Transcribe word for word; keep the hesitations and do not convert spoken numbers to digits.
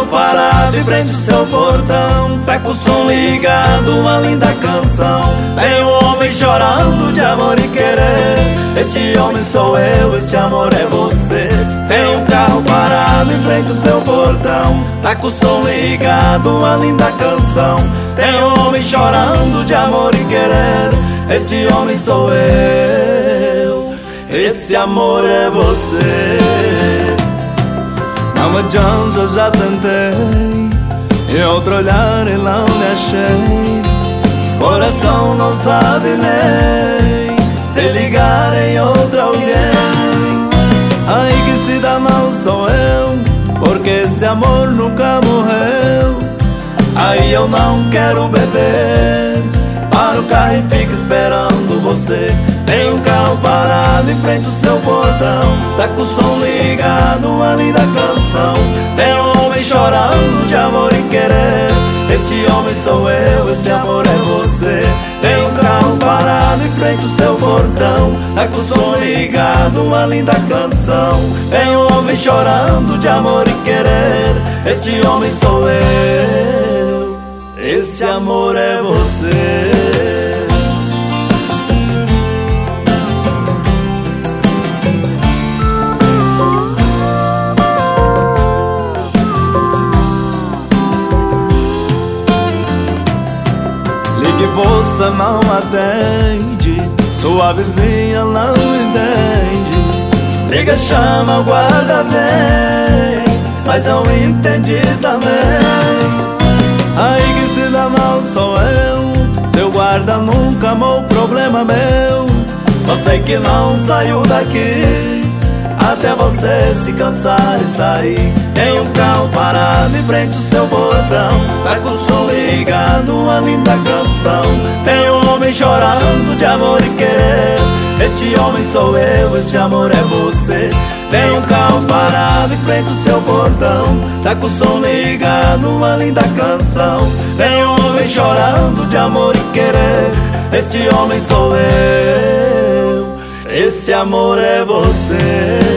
carro parado em frente ao seu portão, tá com o som ligado, uma linda canção. Tem um homem chorando de amor e querer. Esse homem sou eu, esse amor é você. Tem um carro parado em frente ao seu portão, tá com o som ligado, uma linda canção. Tem um homem chorando de amor e querer. Esse homem sou eu, esse amor é você. Não adianta, já tentei, em outro olhar e não me achei. Coração não sabe nem se ligar em outro alguém. Ai, que se dá mal sou eu, porque esse amor nunca morreu. Aí eu não quero beber, para o carro e fico esperando você. Tem um carro parado em frente ao seu portão, tá com o som ligado, uma linda canção. Tem um homem chorando de amor e querer. Esse homem sou eu, esse amor é você. Tem um carro parado em frente ao seu portão, tá com o som ligado, uma linda canção. Tem um homem chorando de amor e querer. Esse homem sou eu, esse amor é você. Ligue, você não atende, sua vizinha não entende. Liga, chama, o guarda vem, mas não entendi também. Aí que se dá mal sou eu, seu guarda nunca amou, problema meu. Só sei que não saiu daqui até você se cansar e sair. Tem um carro parado em frente ao seu portão, tá com o som ligado, uma linda canção. Tem um homem chorando de amor e querer. Esse homem sou eu, esse amor é você. Tem um carro parado em frente ao seu portão, tá com o som ligado, uma linda canção. Tem um homem chorando de amor e querer. Esse homem sou eu, esse amor é você.